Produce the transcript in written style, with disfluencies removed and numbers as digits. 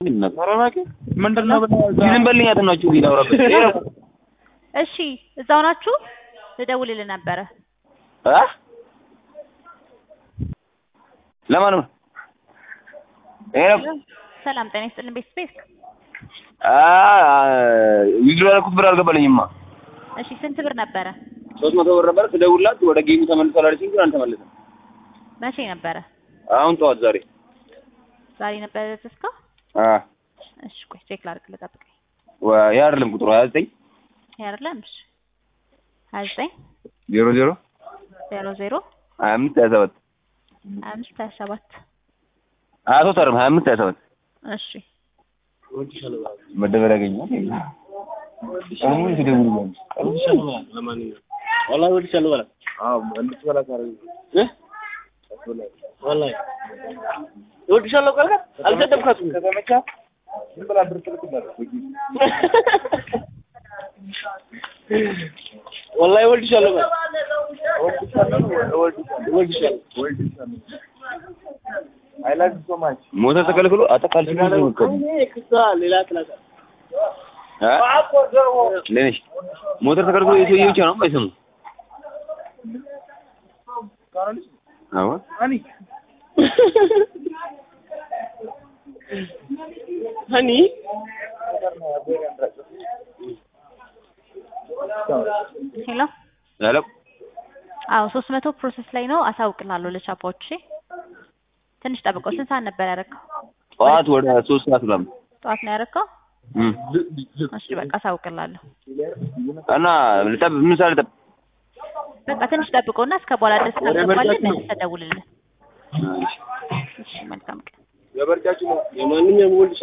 ኖራናከ ምንድነው ዝም በልኝ አትናችሁ ሊዳውራበት እሺ እዛው ናችሁ ልደውልልህ ነበር ለማን ነው ሰላም ጤና ይስጥልኝ ቤት ይግላልኩት ብር አልገባልኝማ እሺ ስንት ብር ነበረ 300 ብር ነበር ትደውልላት ወደ ጌሙ ተመልሷል አለችኝ ግን አልተመለሰም መቼ ነበረ አሁን ጠዋት ዛሬ ነበር ተስካ እሺ ቆይ ቼክ ላድርግ ልጠብቀኝ ያ አይደለም ቁጥሩ 29 ያ አይደለም እሺ 29 00 00 527 አቶታርም 2527 እሺ መደበሪያ ያገኛል አሁን ትደውልልኝ ለማንኛውም والله ወድቻለሁ በላ እንድትበላ ካረኝ والله ወድቻለሁ ካልካ አልተደምካቱም ከተመቻ ዝም ብላ ብር ትልክልኝ والله ወድቻለሁ በላ ወድቻለሁ I like you so much ሞተር ተከልክሎ አጠቃልሽ ነው ሌላ ክላስ ለኔሽ ሞተር ተከልክሎ የሰውዬ ብቻ ነው አይሰሙ አዎ አኒ ሄሎ አዎ 300 ፕሮሰስ ላይ ነው አሳውቅላለሁ ለቻፖች ትንሽ ጠብቀው ስንት ሰዓት ነበር ያረከው ጠዋት ወደ 3 ሰዓት ነው ጠዋት ነው ያረከው እሺ በቃ አሳውቅላለሁ እና ልጠብ ምን ሰዓት ልጠብ በቃ ትንሽ ጠብቀውና እስከ በኋላ ድረስ ተቀበልን ተደውልልን እሺ መልካም ቀን የበርጫችሁ ነው የማንኛውም ወልድ